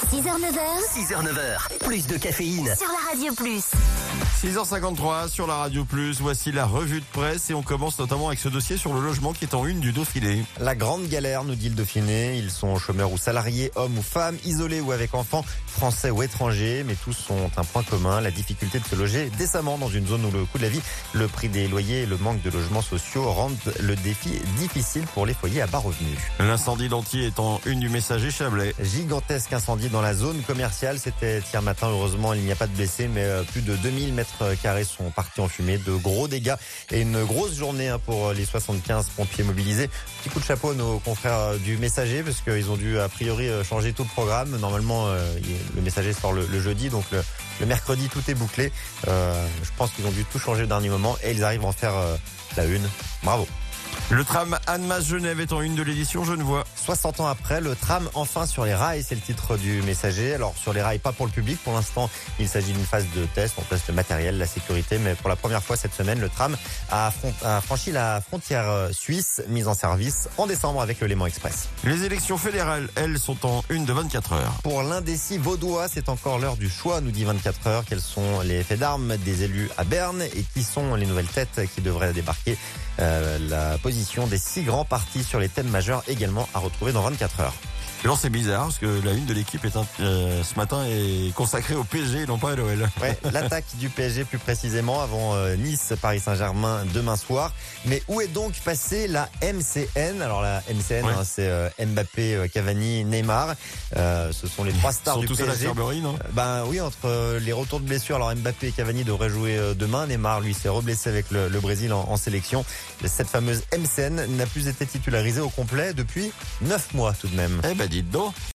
6h, 9h, plus de caféine sur la Radio Plus. 6h53 sur la Radio Plus, voici la revue de presse et on commence notamment avec ce dossier sur le logement qui est en une du Dauphiné. La grande galère, nous dit le Dauphiné. Ils sont chômeurs ou salariés, hommes ou femmes, isolés ou avec enfants, français ou étrangers, mais tous ont un point commun, la difficulté de se loger décemment dans une zone où le coût de la vie, le prix des loyers et le manque de logements sociaux rendent le défi difficile pour les foyers à bas revenus. L'incendie d'Antier est en une du Messager Chablais. Gigantesque incendie dans la zone commerciale, c'était hier matin, heureusement il n'y a pas de blessés, mais plus de 2000 mètres carrés sont partis en fumée, de gros dégâts et une grosse journée pour les 75 pompiers mobilisés. Petit coup de chapeau à nos confrères du Messager parce qu'ils ont dû a priori changer tout le programme. Normalement le Messager sort le jeudi, donc le mercredi tout est bouclé. Je pense qu'ils ont dû tout changer au dernier moment et ils arrivent à en faire la une. Bravo. Le tram Annemasse-Genève est en une de l'édition Genevois. 60 ans après, le tram enfin sur les rails, c'est le titre du Messager. Alors sur les rails, pas pour le public. Pour l'instant, il s'agit d'une phase de test. On teste le matériel, la sécurité. Mais pour la première fois cette semaine, le tram a franchi la frontière suisse, mise en service en décembre avec le Léman Express. Les élections fédérales, elles, sont en une de 24 heures. Pour l'indécis vaudois, c'est encore l'heure du choix, nous dit 24 heures. Quels sont les faits d'armes des élus à Berne et qui sont les nouvelles têtes qui devraient débarquer? La position des 6 grands partis sur les thèmes majeurs également à retrouver dans 24 heures. Alors c'est bizarre parce que la une de l'équipe est ce matin est consacrée au PSG et non pas à l'OL. Ouais, l'attaque du PSG plus précisément avant Nice, Paris Saint-Germain demain soir. Mais où est donc passée la MCN? Alors la MCN, ouais. C'est Mbappé, Cavani, Neymar. Ce sont les 3 stars du Surtout PSG. ça la Cerberie, non? Oui, entre les retours de blessures. Alors Mbappé et Cavani devraient jouer demain. Neymar, lui, s'est reblessé avec le Brésil en sélection. Cette fameuse MCN n'a plus été titularisée au complet depuis 9 mois tout de même. Eh ben dites donc.